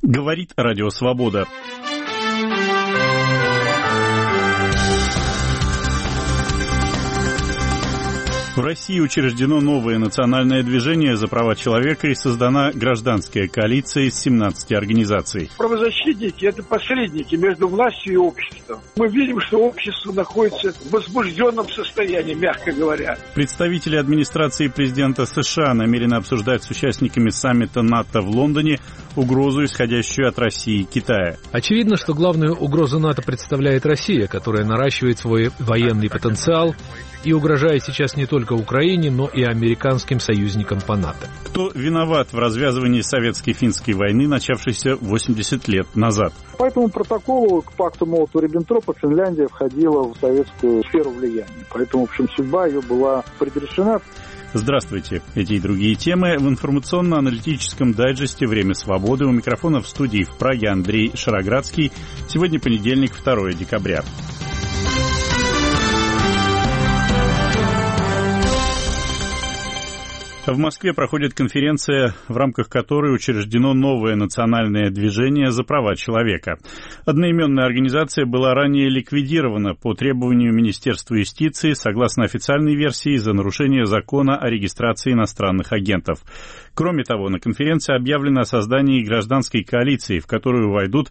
Говорит Радио Свобода. В России учреждено новое национальное движение за права человека и создана гражданская коалиция из 17 организаций. Правозащитники – это посредники между властью и обществом. Мы видим, что общество находится в возбужденном состоянии, мягко говоря. Представители администрации президента США намерены обсуждать с участниками саммита НАТО в Лондоне угрозу, исходящую от России и Китая. Очевидно, что главную угрозу НАТО представляет Россия, которая наращивает свой военный потенциал и угрожает сейчас не только Украине, но и американским союзникам по НАТО. Кто виноват в развязывании советско-финской войны, начавшейся 80 лет назад? По этому протоколу к пакту Молотова-Риббентропа Финляндия входила в советскую сферу влияния. Поэтому, в общем, судьба ее была предрешена. Здравствуйте. Эти и другие темы в информационно-аналитическом дайджесте «Время свободы». У микрофона в студии в Праге Андрей Шароградский. Сегодня понедельник, 2 декабря. В Москве проходит конференция, в рамках которой учреждено новое национальное движение за права человека. Одноименная организация была ранее ликвидирована по требованию Министерства юстиции, согласно официальной версии, за нарушение закона о регистрации иностранных агентов. Кроме того, на конференции объявлено о создании гражданской коалиции, в которую войдут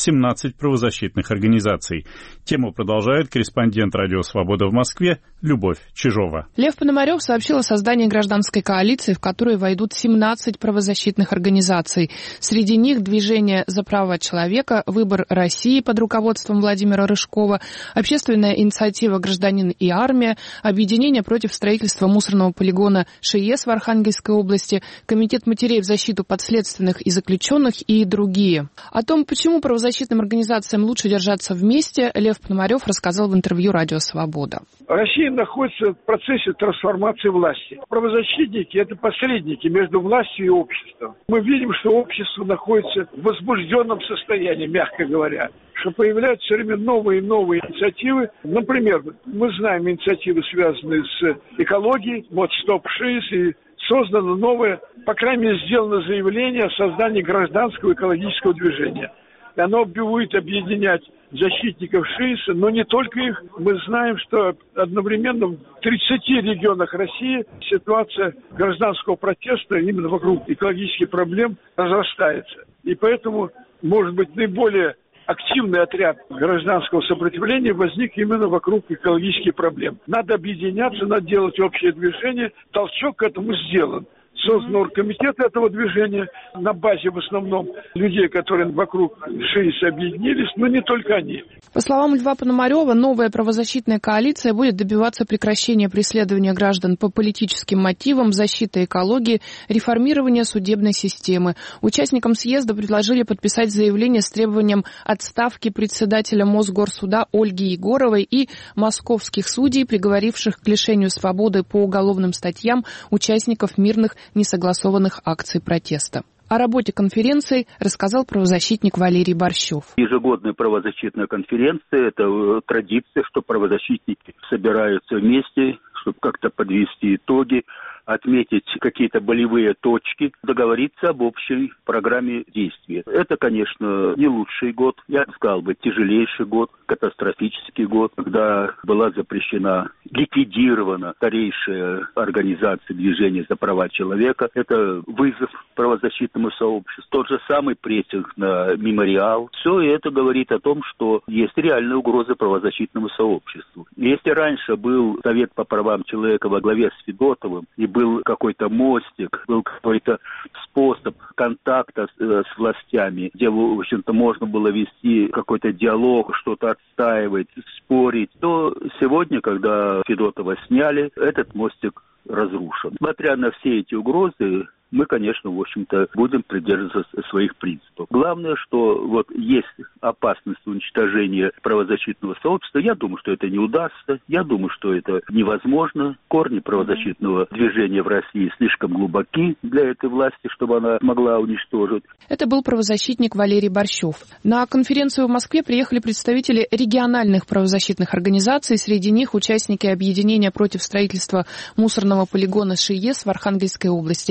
17 правозащитных организаций. Тему продолжает корреспондент Радио Свобода в Москве Любовь Чижова. Лев Пономарев сообщил о создании гражданской коалиции, в которую войдут 17 правозащитных организаций. Среди них Движение за права человека, Выбор России под руководством Владимира Рыжкова, Общественная инициатива «Гражданин и армия», Объединение против строительства мусорного полигона ШИЭС в Архангельской области, Комитет матерей в защиту подследственных и заключенных и другие. О том, почему правозащитным организациям лучше держаться вместе, Лев Пономарев рассказал в интервью «Радио Свобода». Россия находится в процессе трансформации власти. Правозащитники – это посредники между властью и обществом. Мы видим, что общество находится в возбужденном состоянии, мягко говоря, что появляются все время новые и новые инициативы. Например, мы знаем инициативы, связанные с экологией, вот «Стоп ШИЭС», и создано новое, по крайней мере, сделано заявление о создании гражданского экологического движения. И оно будет объединять защитников ШИЭСа, но не только их. Мы знаем, что одновременно в 30 регионах России ситуация гражданского протеста именно вокруг экологических проблем разрастается. И поэтому, может быть, наиболее активный отряд гражданского сопротивления возник именно вокруг экологических проблем. Надо объединяться, надо делать общее движение. Толчок к этому сделан. Создан оргкомитет этого движения на базе в основном людей, которые вокруг ШИЭСа объединились, но не только они. По словам Льва Пономарева, новая правозащитная коалиция будет добиваться прекращения преследования граждан по политическим мотивам, защиты экологии, реформирования судебной системы. Участникам съезда предложили подписать заявление с требованием отставки председателя Мосгорсуда Ольги Егоровой и московских судей, приговоривших к лишению свободы по уголовным статьям участников мирных несогласованных акций протеста. О работе конференции рассказал правозащитник Валерий Борщев. Ежегодная правозащитная конференция – это традиция, что правозащитники собираются вместе, чтобы как-то подвести итоги, отметить какие-то болевые точки, договориться об общей программе действий. Это, конечно, не лучший год, я бы сказал, тяжелейший год, катастрофический год, когда была запрещена, ликвидирована старейшая организация движения за права человека. Это вызов правозащитному сообществу. Тот же самый прессинг на мемориал. Все это говорит о том, что есть реальная угроза правозащитному сообществу. Если раньше был Совет по правам человека во главе с Федотовым, и был какой-то мостик, был какой-то способ контакта с властями, где, в общем-то, можно было вести какой-то диалог, что-то отстаивать, спорить, то сегодня, когда Федотова сняли, этот мостик разрушен. Несмотря на все эти угрозы, мы, конечно, в общем-то, будем придерживаться своих принципов. Главное, что вот есть опасность уничтожения правозащитного сообщества. Я думаю, что это не удастся. Я думаю, что это невозможно. Корни правозащитного движения в России слишком глубоки для этой власти, чтобы она могла уничтожить. Это был правозащитник Валерий Борщев. На конференцию в Москве приехали представители региональных правозащитных организаций. Среди них участники объединения против строительства мусорного полигона ШИЭС в Архангельской области.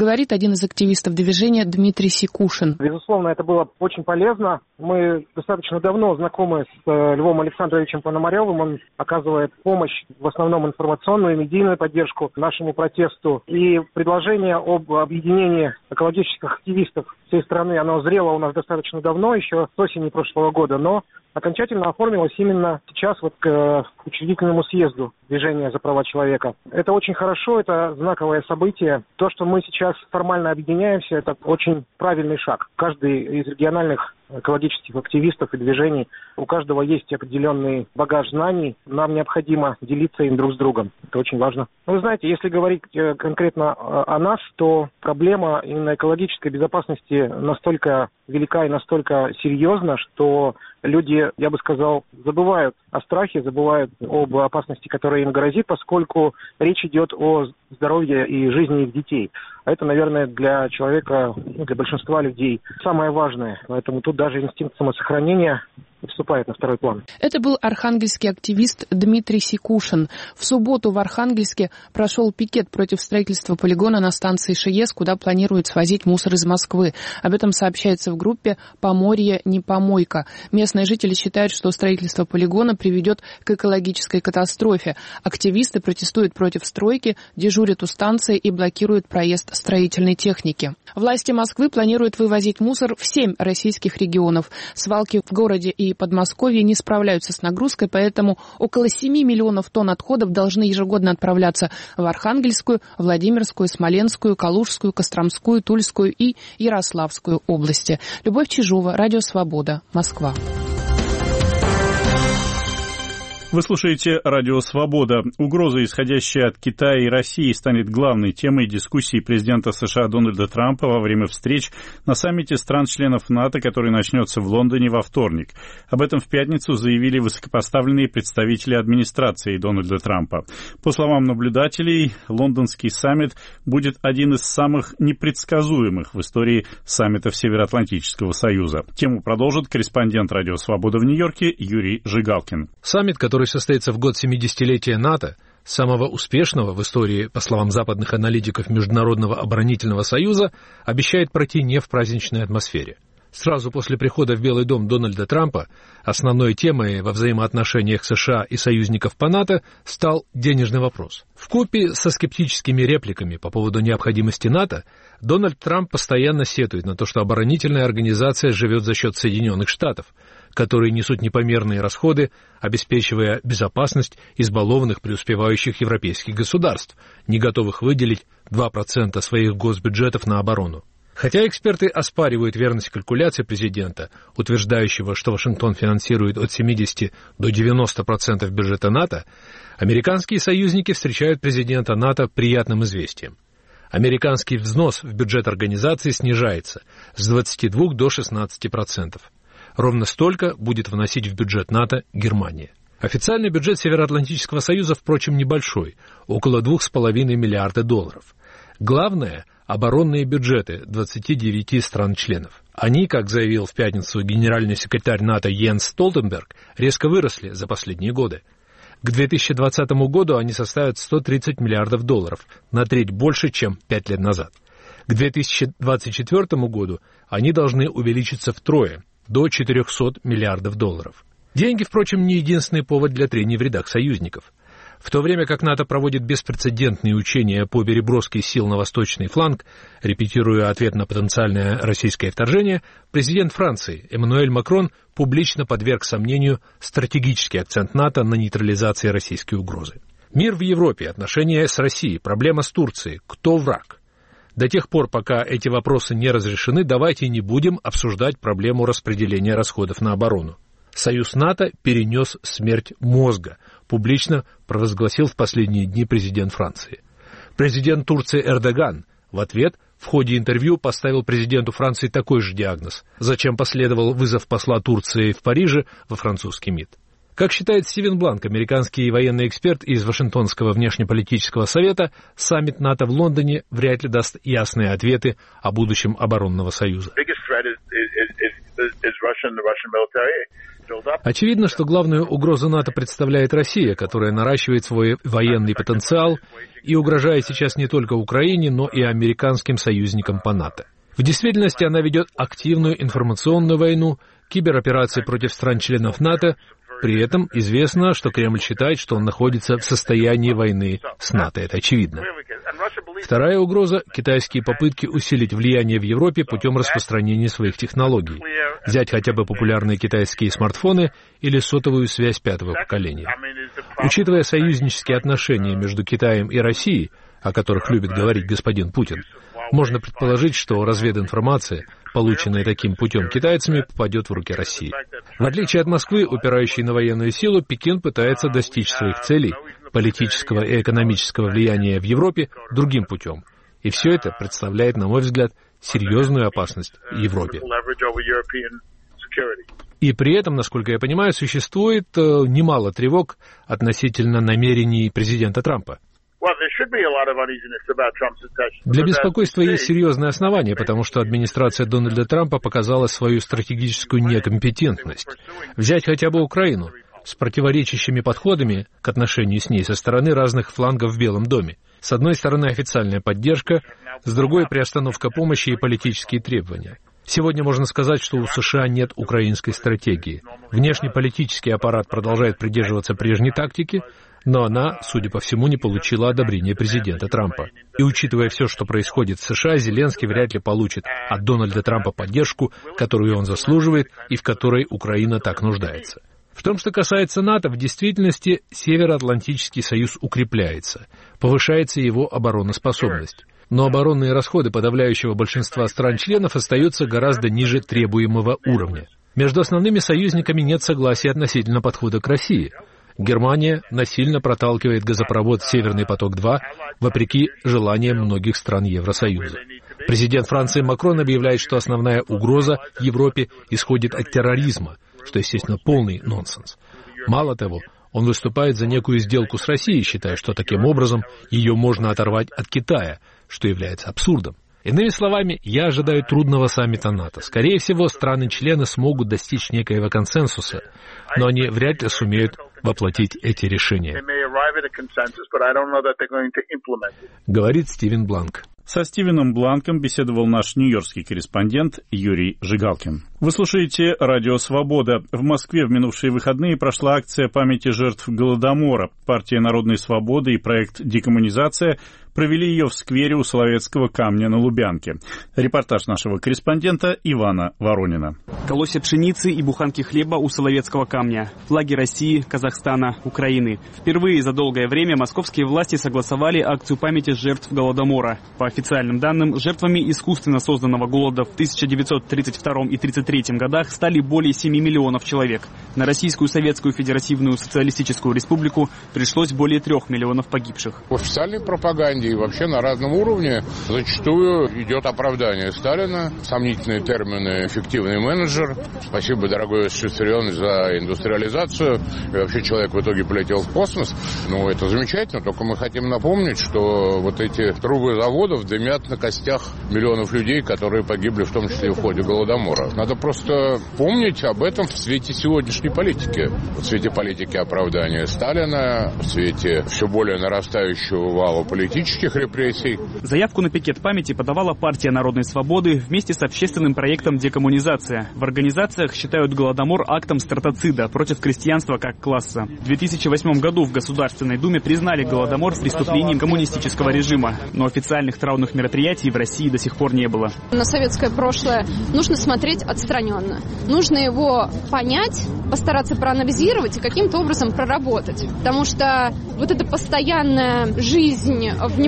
говорит один из активистов движения Дмитрий Сикушин. Безусловно, это было очень полезно. Мы достаточно давно знакомы с Львом Александровичем Пономаревым. Он оказывает помощь, в основном информационную и медийную поддержку нашему протесту. И предложение об объединении экологических активистов всей страны, оно зрело у нас достаточно давно, еще с осени прошлого года, но окончательно оформилось именно сейчас к учредительному съезду движения за права человека. Это очень хорошо, это знаковое событие. То, что мы сейчас формально объединяемся, это очень правильный шаг. Каждый из региональных экологических активистов и движений, у каждого есть определенный багаж знаний. Нам необходимо делиться им друг с другом. Это очень важно. Вы знаете, если говорить конкретно о нас, то проблема именно экологической безопасности настолько велика и настолько серьезна, что люди, я бы сказал, забывают о страхе, забывают об опасности, которая им грозит, поскольку речь идет о здоровье и жизни их детей. А это, наверное, для человека, для большинства людей самое важное. Поэтому тут даже инстинкт самосохранения вступает на второй план. Это был архангельский активист Дмитрий Сикушин. В субботу в Архангельске прошел пикет против строительства полигона на станции ШИЭС, куда планируют свозить мусор из Москвы. Об этом сообщается в группе «Поморье не помойка». Местные жители считают, что строительство полигона приведет к экологической катастрофе. Активисты протестуют против стройки, дежурят у станции и блокируют проезд строительной техники. Власти Москвы планируют вывозить мусор в 7 российских регионов. Свалки в городе и Подмосковье не справляются с нагрузкой, поэтому около 7 миллионов тонн отходов должны ежегодно отправляться в Архангельскую, Владимирскую, Смоленскую, Калужскую, Костромскую, Тульскую и Ярославскую области. Любовь Чижова, Радио Свобода, Москва. Вы слушаете «Радио Свобода». Угроза, исходящая от Китая и России, станет главной темой дискуссии президента США Дональда Трампа во время встреч на саммите стран-членов НАТО, который начнется в Лондоне во вторник. Об этом в пятницу заявили высокопоставленные представители администрации Дональда Трампа. По словам наблюдателей, лондонский саммит будет один из самых непредсказуемых в истории саммитов Североатлантического союза. Тему продолжит корреспондент «Радио Свобода» в Нью-Йорке Юрий Жигалкин. Саммит, который состоится в год 70-летия НАТО, самого успешного в истории, по словам западных аналитиков Международного оборонительного союза, обещает пройти не в праздничной атмосфере. Сразу после прихода в Белый дом Дональда Трампа основной темой во взаимоотношениях США и союзников по НАТО стал денежный вопрос. Вкупе со скептическими репликами по поводу необходимости НАТО, Дональд Трамп постоянно сетует на то, что оборонительная организация живет за счет Соединенных Штатов, которые несут непомерные расходы, обеспечивая безопасность избалованных преуспевающих европейских государств, не готовых выделить 2% своих госбюджетов на оборону. Хотя эксперты оспаривают верность калькуляций президента, утверждающего, что Вашингтон финансирует от 70 до 90% бюджета НАТО, американские союзники встречают президента НАТО приятным известием. Американский взнос в бюджет организации снижается с 22 до 16%. Ровно столько будет вносить в бюджет НАТО Германия. Официальный бюджет Североатлантического союза, впрочем, небольшой, около $2,5 миллиарда. Главное – оборонные бюджеты 29 стран-членов. Они, как заявил в пятницу генеральный секретарь НАТО Йенс Столтенберг, резко выросли за последние годы. К 2020 году они составят $130 миллиардов, на треть больше, чем 5 лет назад. К 2024 году они должны увеличиться втрое, до $400 миллиардов. Деньги, впрочем, не единственный повод для трений в рядах союзников. В то время как НАТО проводит беспрецедентные учения по переброске сил на восточный фланг, репетируя ответ на потенциальное российское вторжение, президент Франции Эммануэль Макрон публично подверг сомнению стратегический акцент НАТО на нейтрализации российской угрозы. Мир в Европе, отношения с Россией, проблема с Турцией, кто враг? До тех пор, пока эти вопросы не разрешены, давайте не будем обсуждать проблему распределения расходов на оборону. Союз НАТО перенес смерть мозга, публично провозгласил в последние дни президент Франции. Президент Турции Эрдоган в ответ в ходе интервью поставил президенту Франции такой же диагноз, зачем последовал вызов посла Турции в Париже во французский МИД. Как считает Стивен Бланк, американский военный эксперт из Вашингтонского внешнеполитического совета, саммит НАТО в Лондоне вряд ли даст ясные ответы о будущем оборонного союза. Очевидно, что главную угрозу НАТО представляет Россия, которая наращивает свой военный потенциал и угрожает сейчас не только Украине, но и американским союзникам по НАТО. В действительности она ведет активную информационную войну, кибероперации против стран-членов НАТО. При этом известно, что Кремль считает, что он находится в состоянии войны с НАТО. Это очевидно. Вторая угроза – китайские попытки усилить влияние в Европе путем распространения своих технологий. Взять хотя бы популярные китайские смартфоны или сотовую связь 5-го поколения. Учитывая союзнические отношения между Китаем и Россией, о которых любит говорить господин Путин, можно предположить, что развединформация, полученная таким путем китайцами, попадет в руки России. В отличие от Москвы, упирающей на военную силу, Пекин пытается достичь своих целей, политического и экономического влияния в Европе, другим путем. И все это представляет, на мой взгляд, серьезную опасность Европе. И при этом, насколько я понимаю, существует немало тревог относительно намерений президента Трампа. Для беспокойства есть серьезные основания, потому что администрация Дональда Трампа показала свою стратегическую некомпетентность. Взять хотя бы Украину с противоречащими подходами к отношению с ней со стороны разных флангов в Белом доме. С одной стороны официальная поддержка, с другой приостановка помощи и политические требования. Сегодня можно сказать, что у США нет украинской стратегии. Внешнеполитический аппарат продолжает придерживаться прежней тактики, но она, судя по всему, не получила одобрения президента Трампа. И учитывая все, что происходит в США, Зеленский вряд ли получит от Дональда Трампа поддержку, которую он заслуживает и в которой Украина так нуждается. В том, что касается НАТО, в действительности Североатлантический союз укрепляется, повышается его обороноспособность. Но оборонные расходы подавляющего большинства стран-членов остаются гораздо ниже требуемого уровня. Между основными союзниками нет согласия относительно подхода к России. Германия насильно проталкивает газопровод «Северный поток-2» вопреки желаниям многих стран Евросоюза. Президент Франции Макрон объявляет, что основная угроза Европе исходит от терроризма, что, естественно, полный нонсенс. Мало того, он выступает за некую сделку с Россией, считая, что таким образом ее можно оторвать от Китая, что является абсурдом. Иными словами, я ожидаю трудного саммита НАТО. Скорее всего, страны-члены смогут достичь некоего консенсуса, но они вряд ли сумеют воплотить эти решения. Говорит Стивен Бланк. Со Стивеном Бланком беседовал наш нью-йоркский корреспондент Юрий Жигалкин. Вы слушаете «Радио Свобода». В Москве в минувшие выходные прошла акция памяти жертв Голодомора. Партия Народной Свободы и проект «Декоммунизация» провели ее в сквере у Соловецкого камня на Лубянке. Репортаж нашего корреспондента Ивана Воронина. Колосья пшеницы и буханки хлеба у Соловецкого камня. Флаги России, Казахстана, Украины. Впервые за долгое время московские власти согласовали акцию памяти жертв Голодомора. По официальным данным, жертвами искусственно созданного голода в 1932 и 1933 годах стали более 7 миллионов человек. На Российскую Советскую Федеративную Социалистическую Республику пришлось более 3 миллионов погибших. В официальной пропаганде и вообще на разном уровне зачастую идет оправдание Сталина, сомнительные термины «эффективный менеджер». Спасибо, дорогой Иосиф Виссарионович, за индустриализацию. И вообще человек в итоге полетел в космос. Ну, это замечательно, только мы хотим напомнить, что вот эти трубы заводов дымят на костях миллионов людей, которые погибли в том числе и в ходе Голодомора. Надо просто помнить об этом в свете сегодняшней политики. В свете политики оправдания Сталина, в свете все более нарастающего вала политических репрессий. Заявку на пикет памяти подавала партия Народной Свободы вместе с общественным проектом «Декоммунизация». В организациях считают Голодомор актом стратоцида против крестьянства как класса. В 2008 году в Государственной Думе признали Голодомор преступлением коммунистического режима, но официальных траурных мероприятий в России до сих пор не было. На советское прошлое нужно смотреть отстраненно. Нужно его понять, постараться проанализировать и каким-то образом проработать. Потому что вот эта постоянная жизнь в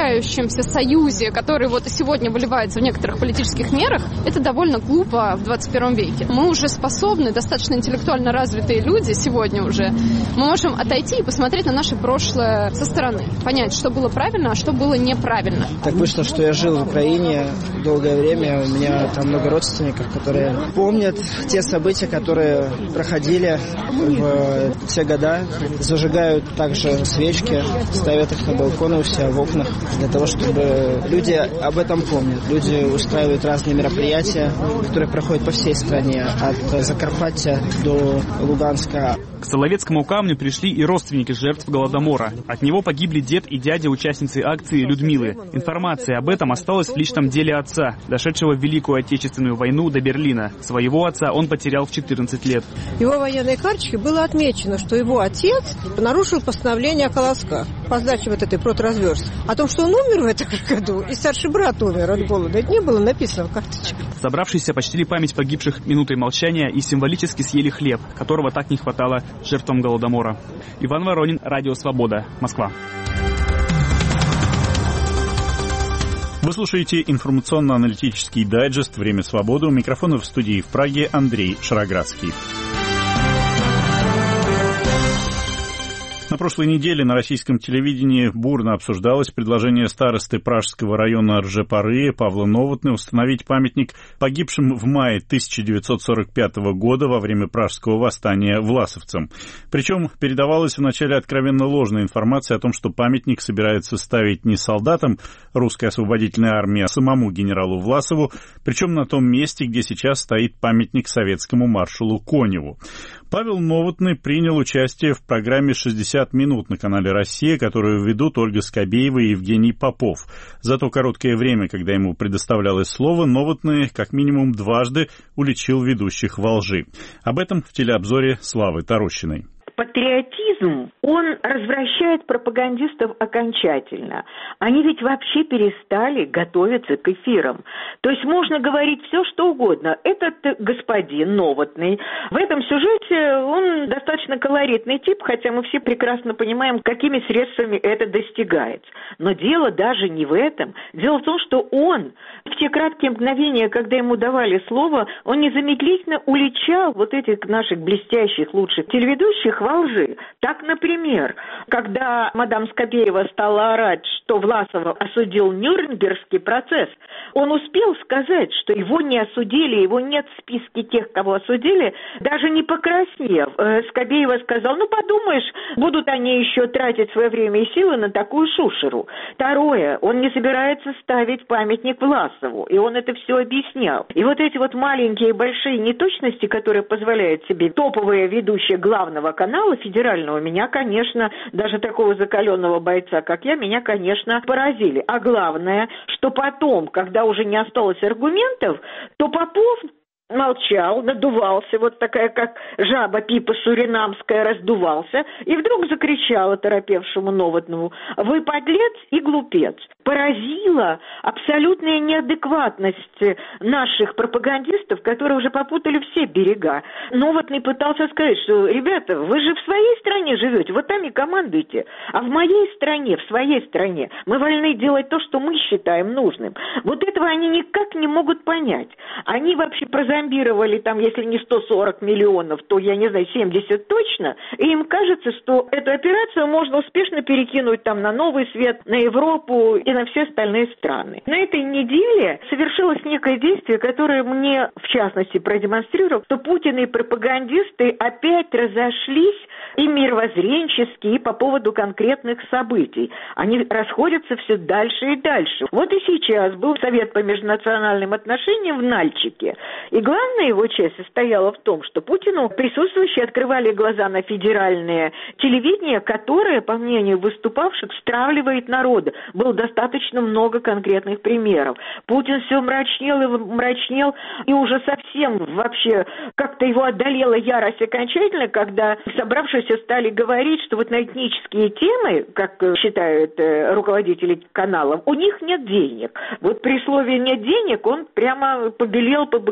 непрекращающемся союзе, который вот и сегодня выливается в некоторых политических мерах, это довольно глупо в 21 21 веке. Мы уже способны, достаточно интеллектуально развитые люди сегодня уже, мы можем отойти и посмотреть на наше прошлое со стороны, понять, что было правильно, а что было неправильно. Так вышло, что я жил в Украине долгое время, у меня там много родственников, которые помнят те события, которые проходили в те года, зажигают также свечки, ставят их на балконы у себя в окнах, для того, чтобы люди об этом помнят. Люди устраивают разные мероприятия, которые проходят по всей стране, от Закарпатья до Луганска. К Соловецкому камню пришли и родственники жертв Голодомора. От него погибли дед и дядя участницы акции Людмилы. Информация об этом осталась в личном деле отца, дошедшего в Великую Отечественную войну до Берлина. Своего отца он потерял в 14 лет. В его военной карточке было отмечено, что его отец нарушил постановление о колосках по сдаче вот этой продразверстки. О том, что он умер в этом году, и старший брат умер от голода, это не было написано в карточке. Собравшиеся почтили память погибших минутой молчания и символически съели хлеб, которого так не хватало жертвам Голодомора. Иван Воронин, Радио Свобода, Москва. Вы слушаете информационно-аналитический дайджест «Время свободы». У микрофона в студии в Праге Андрей Шароградский. На прошлой неделе на российском телевидении бурно обсуждалось предложение старосты Пражского района Ржепары Павла Новотны установить памятник погибшим в мае 1945 года во время Пражского восстания власовцам. Причем передавалась вначале откровенно ложная информация о том, что памятник собирается ставить не солдатам русской освободительной армии, а самому генералу Власову, причем на том месте, где сейчас стоит памятник советскому маршалу Коневу. Павел Новотный принял участие в программе «60 минут» на канале «Россия», которую ведут Ольга Скобеева и Евгений Попов. За то короткое время, когда ему предоставлялось слово, Новотный как минимум дважды уличил ведущих во лжи. Об этом в телеобзоре Славы Тарощиной. Патриотизм, он развращает пропагандистов окончательно. Они ведь вообще перестали готовиться к эфирам. То есть можно говорить все, что угодно. Этот господин Новотный, в этом сюжете он достаточно колоритный тип, хотя мы все прекрасно понимаем, какими средствами это достигается. Но дело даже не в этом. Дело в том, что он в те краткие мгновения, когда ему давали слово, он незамедлительно уличал вот этих наших блестящих, лучших телеведущих во лжи. Так, например, когда мадам Скобеева стала орать, что Власова осудил Нюрнбергский процесс, он успел сказать, что его не осудили, его нет в списке тех, кого осудили, даже не покраснев. Скобеева сказал, ну подумаешь, будут они еще тратить свое время и силы на такую шушеру. Второе, он не собирается ставить памятник Власову, и он это все объяснял. И вот эти вот маленькие и большие неточности, которые позволяют себе топовые ведущие главного канала федерального, меня, конечно, даже такого закаленного бойца, как я, меня, конечно, поразили. А главное, что потом, когда уже не осталось аргументов, то Попов молчал, надувался, вот такая, как жаба Пипа Суринамская, раздувался, и вдруг закричал оторопевшему Новотному: «Вы подлец и глупец». Поразила абсолютная неадекватность наших пропагандистов, которые уже попутали все берега. Новотный пытался сказать, что, ребята, вы же в своей стране живете, вы там и командуете, а в моей стране, в своей стране мы вольны делать то, что мы считаем нужным. Вот этого они никак не могут понять. Они вообще прозомбировали там, если не 140 миллионов, то, я не знаю, 70 точно, и им кажется, что эту операцию можно успешно перекинуть там на Новый Свет, на Европу и на все остальные страны. На этой неделе совершилось некое действие, которое мне, в частности, продемонстрировало, что Путин и пропагандисты опять разошлись и мировоззренчески, и по поводу конкретных событий. Они расходятся все дальше и дальше. Вот и сейчас был Совет по межнациональным отношениям в Нальчике. И главная его часть состояла в том, что Путину присутствующие открывали глаза на федеральное телевидение, которое, по мнению выступавших, стравливает народа. Было достаточно много конкретных примеров. Путин все мрачнел и мрачнел, и уже совсем вообще как-то его одолела ярость окончательно, когда собравшиеся стали говорить, что вот на этнические темы, как считают руководители каналов, у них нет денег. Вот при слове «нет денег» он прямо побелел, побагровел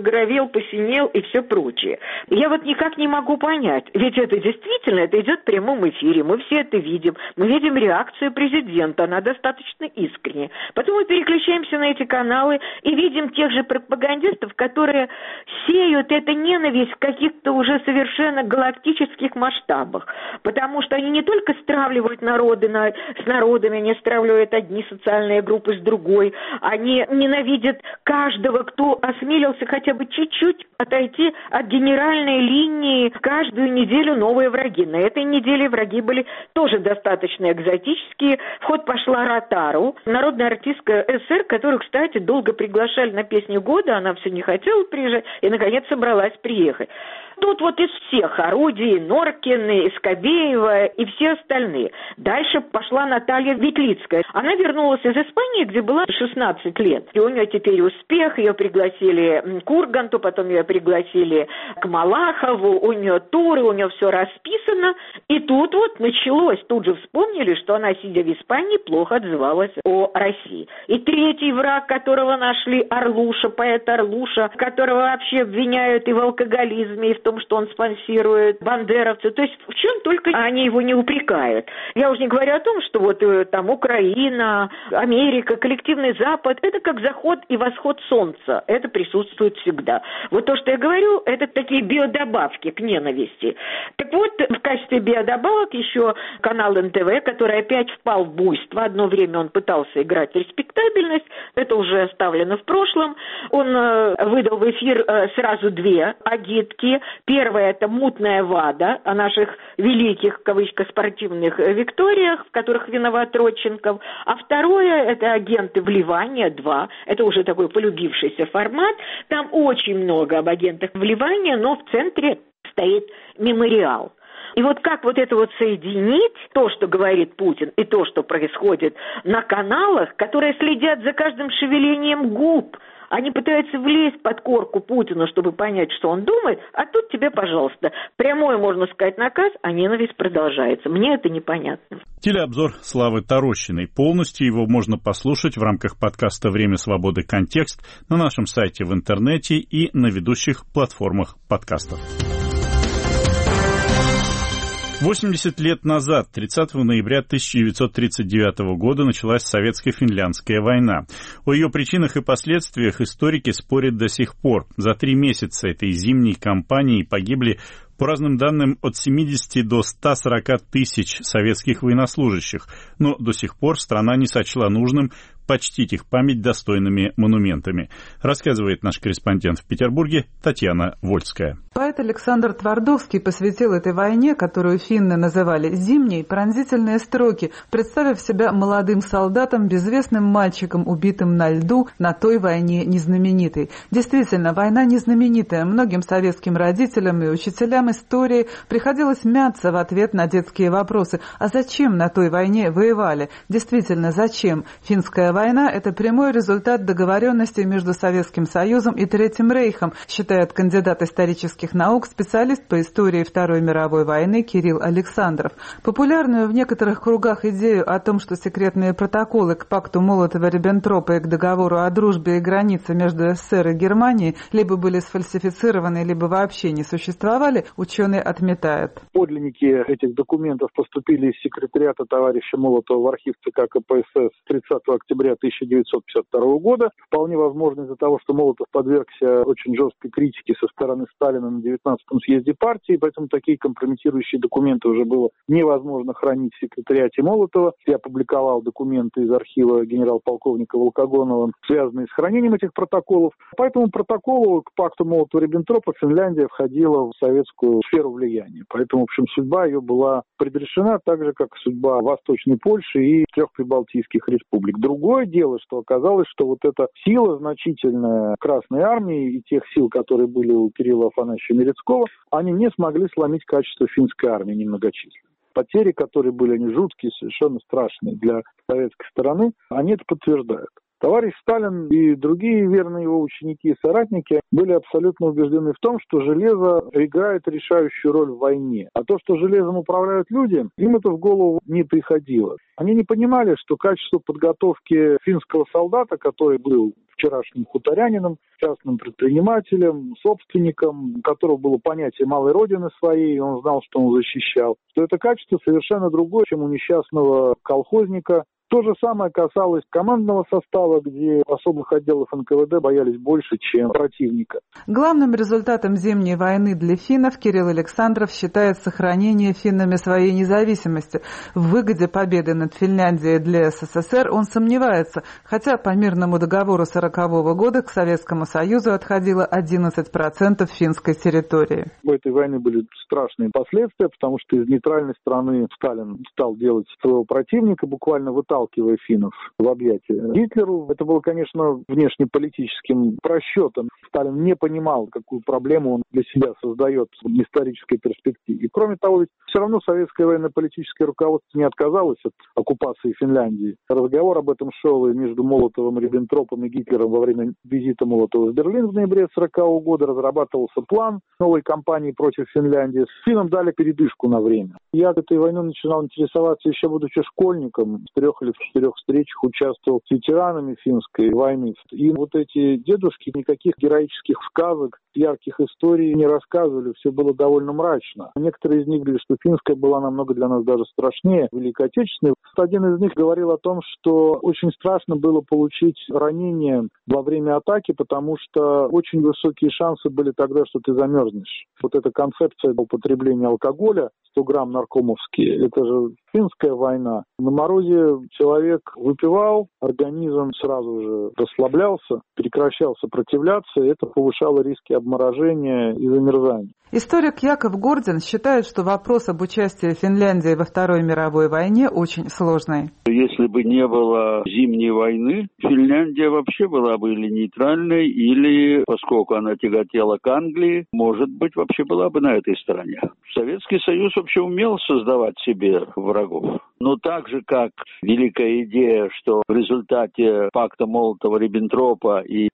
побелел, посинел и все прочее. Я вот никак не могу понять, ведь это действительно, это идет в прямом эфире, мы все это видим, мы видим реакцию президента, она достаточно искренняя. Потом мы переключаемся на эти каналы и видим тех же пропагандистов, которые сеют эту ненависть в каких-то уже совершенно галактических масштабах, потому что они не только стравливают народы с народами, они стравливают одни социальные группы с другой, они ненавидят каждого, кто осмелился хотя бы чуть-чуть отойти от генеральной линии. Каждую неделю новые враги. На этой неделе враги были тоже достаточно экзотические. В ход пошла Ротару, народная артистка СССР, которую, кстати, долго приглашали на песню года, она все не хотела приезжать и, наконец, собралась приехать. Тут вот из всех орудий Норкин, и Скобеева и все остальные. Дальше пошла Наталья Ветлицкая. Она вернулась из Испании, где была 16 лет. И у нее теперь успех, ее пригласили к Урганту, потом ее пригласили к Малахову, у нее туры, у нее все расписано. И тут вот началось, тут же вспомнили, что она, сидя в Испании, плохо отзывалась о России. И третий враг, которого нашли, Орлуша, поэт Орлуша, которого вообще обвиняют и в алкоголизме, и в том, что он спонсирует бандеровцев. То есть в чем только они его не упрекают. Я уже не говорю о том, что вот там Украина, Америка, коллективный Запад, это как заход и восход солнца. Это присутствует всегда. Вот то, что я говорю, это такие биодобавки к ненависти. Так вот, в качестве биодобавок еще канал НТВ, который опять впал в буйство. Одно время он пытался играть в респектабельность. Это уже оставлено в прошлом. Он выдал в эфир сразу две агитки. Первое – это «Мутная ВАДА» о наших великих, в кавычках, спортивных викториях, в которых виноват Родченков. А второе – это «Агенты вливания 2». Это уже такой полюбившийся формат. Там очень много об агентах вливания, но в центре стоит мемориал. И вот как вот это вот соединить, то, что говорит Путин, и то, что происходит на каналах, которые следят за каждым шевелением губ. Они пытаются влезть под корку Путина, чтобы понять, что он думает, а тут тебе, пожалуйста, прямой, можно сказать, наказ, а ненависть продолжается. Мне это непонятно. Телеобзор Славы Тарощиной. Полностью его можно послушать в рамках подкаста «Время свободы. Контекст» на нашем сайте в интернете и на ведущих платформах подкастов. 80 лет назад, 30 ноября 1939 года, началась Советско-финляндская война. О ее причинах и последствиях историки спорят до сих пор. За 3 месяца этой зимней кампании погибли, по разным данным, от 70 до 140 тысяч советских военнослужащих, но до сих пор страна не сочла нужным почтить их память достойными монументами, рассказывает наш корреспондент в Петербурге Татьяна Вольская. Поэт Александр Твардовский посвятил этой войне, которую финны называли «зимней», пронзительные строки, представив себя молодым солдатом, безвестным мальчиком, убитым на льду, на той войне незнаменитой. Действительно, война незнаменитая. Многим советским родителям и учителям истории приходилось мяться в ответ на детские вопросы. А зачем на той войне воевали? Действительно, зачем? Финская война – это прямой результат договоренности между Советским Союзом и Третьим Рейхом, считает кандидат исторических наук, специалист по истории Второй мировой войны Кирилл Александров. Популярную в некоторых кругах идею о том, что секретные протоколы к пакту Молотова-Риббентропа и к договору о дружбе и границе между СССР и Германией либо были сфальсифицированы, либо вообще не существовали, ученые отметают. Подлинники этих документов поступили из секретариата товарища Молотова в архив ЦК КПСС 30 октября 1952 года. Вполне возможно из-за того, что Молотов подвергся очень жесткой критике со стороны Сталина на 19-м съезде партии, поэтому такие компрометирующие документы уже было невозможно хранить в секретариате Молотова. Я опубликовал документы из архива генерал-полковника Волкогонова, связанные с хранением этих протоколов. По этому протоколу к пакту Молотова-Риббентропа Финляндия входила в советскую сферу влияния. Поэтому, в общем, судьба ее была предрешена, так же, как судьба Восточной Польши и 3 прибалтийских республик. Другое дело, что оказалось, что вот эта сила значительная Красной Армии и тех сил, которые были у Кирилла Афанасьевича Мерецкого, они не смогли сломить качество финской армии немногочисленной. Потери, которые были, они жуткие, совершенно страшные для советской стороны, они это подтверждают. Товарищ Сталин и другие верные его ученики и соратники были абсолютно убеждены в том, что железо играет решающую роль в войне. А то, что железом управляют люди, им это в голову не приходило. Они не понимали, что качество подготовки финского солдата, который был вчерашним хуторянином, частным предпринимателем, собственником, у которого было понятие малой родины своей, он знал, что он защищал, что это качество совершенно другое, чем у несчастного колхозника. То же самое касалось командного состава, где особых отделов НКВД боялись больше, чем противника. Главным результатом Зимней войны для финнов Кирилл Александров считает сохранение финнами своей независимости. В выгоде победы над Финляндией для СССР он сомневается, хотя по мирному договору 1940 года к Советскому Союзу отходило 11% финской территории. У этой войны были страшные последствия, потому что из нейтральной страны Сталин стал делать своего противника, буквально выталкивая финнов в объятия Гитлеру. Это было, конечно, внешнеполитическим просчетом. Сталин не понимал, какую проблему он для себя создает в исторической перспективе. И кроме того, ведь все равно советское военно-политическое руководство не отказалось от оккупации Финляндии. Разговор об этом шел и между Молотовым, Риббентропом и Гитлером во время визита Молотова в Берлин в ноябре 1940 года. Разрабатывался план новой кампании против Финляндии. Финнам дали передышку на время. Я этой войной начинал интересоваться еще будучи школьником. В 3 или в 4 встречах участвовал с ветеранами финской войны. И вот эти дедушки никаких героических сказок, ярких историй не рассказывали. Все было довольно мрачно. Некоторые из них говорили, что финская была намного для нас даже страшнее Великой Отечественной. Один из них говорил о том, что очень страшно было получить ранение во время атаки, потому что очень высокие шансы были тогда, что ты замерзнешь. Вот эта концепция употребления алкоголя, 100 грамм наркомовские, это же финская война. На морозе человек выпивал, организм сразу же расслаблялся, прекращал сопротивляться, и это повышало риски обморожения и замерзания. Историк Яков Гордин считает, что вопрос об участии Финляндии во Второй мировой войне очень сложный. Если бы не было Зимней войны, Финляндия вообще была бы или нейтральной, или, поскольку она тяготела к Англии, может быть, вообще была бы на этой стороне. Советский Союз вообще умел создавать себе врагов. Но так же, как великая идея, что в результате пакта Молотова-Риббентропа и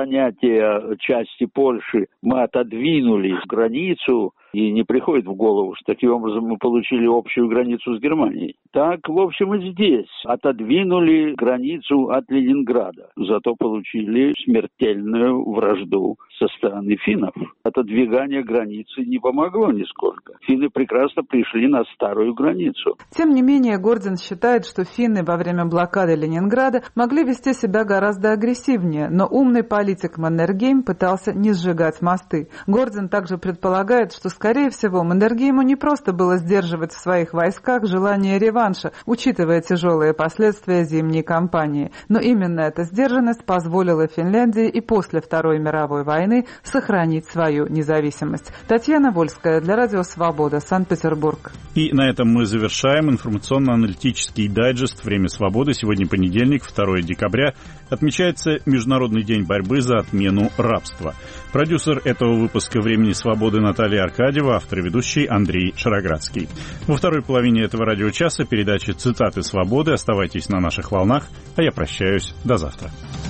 занятия части Польши мы отодвинули границу, и не приходит в голову, что таким образом мы получили общую границу с Германией. Так, в общем, и здесь отодвинули границу от Ленинграда, зато получили смертельную вражду со стороны финнов. Отодвигание границы не помогло нисколько. Финны прекрасно пришли на старую границу. Тем не менее, Гордин считает, что финны во время блокады Ленинграда могли вести себя гораздо агрессивнее, но умный политик Маннергейм пытался не сжигать мосты. Гордин также предполагает, что, скорее всего, Маннергейму не просто было сдерживать в своих войсках желание реванша, учитывая тяжелые последствия зимней кампании. Но именно эта сдержанность позволила Финляндии и после Второй мировой войны сохранить свою независимость. Татьяна Вольская для Радио Свобода, Санкт-Петербург. И на этом мы завершаем информационно-аналитический дайджест «Время свободы». Сегодня понедельник, 2 декабря. Отмечается Международный день борьбы за отмену рабства. Продюсер этого выпуска «Времени свободы» Наталья Аркадьева, автор и ведущий Андрей Шароградский. Во второй половине этого радиочаса передача «Цитаты свободы». Оставайтесь на наших волнах, а я прощаюсь. До завтра.